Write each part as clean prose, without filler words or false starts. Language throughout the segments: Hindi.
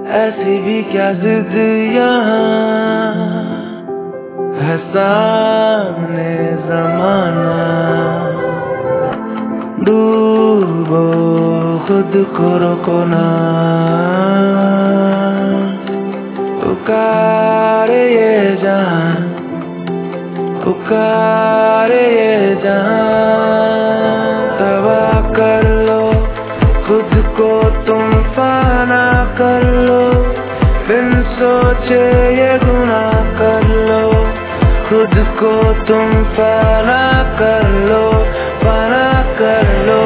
ऐसी भी क्या जिद यहाँ है, सामने जमाना। डूबो खुद को रोको ना, पुकारे ये जहां, पुकारे ये जहां। तबाह कर लो खुद को तुम, फाना कर लो बिन सोचे ये गुनाह कर लो। खुद को तुम फाना कर लो, फाना कर लो।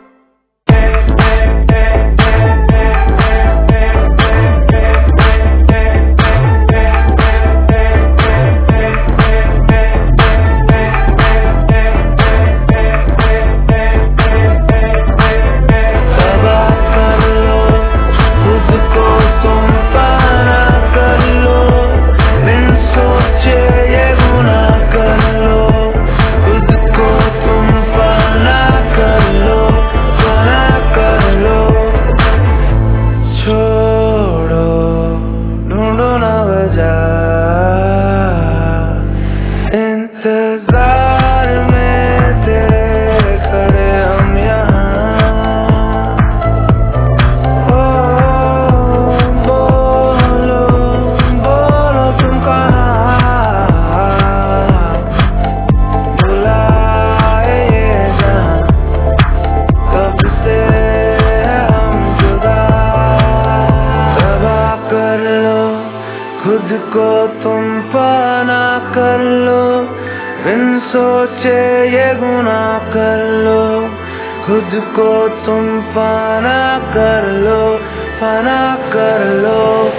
इंतजार में तेरे खड़े हम यहाँ। ओ बोलो बोलो तुम कहाँ, बुलाए ये जहाँ, कब से हम जुदा। तबाह कर लो खुद को तुम, फाना कर लो बिन सोचे ये गुनाह कर लो। खुद को तुम फाना कर लो, फाना कर लो।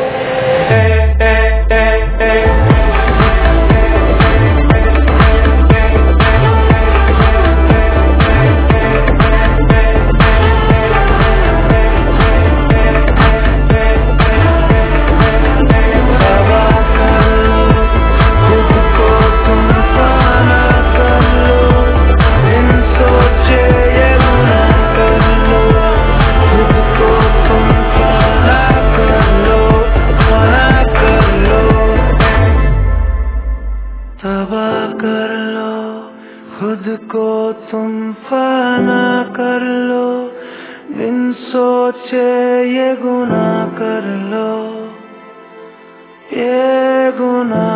तबाह कर लो खुद को तुम, फाना कर लो बिन सोचे ये गुनाह कर लो, ये गुनाह।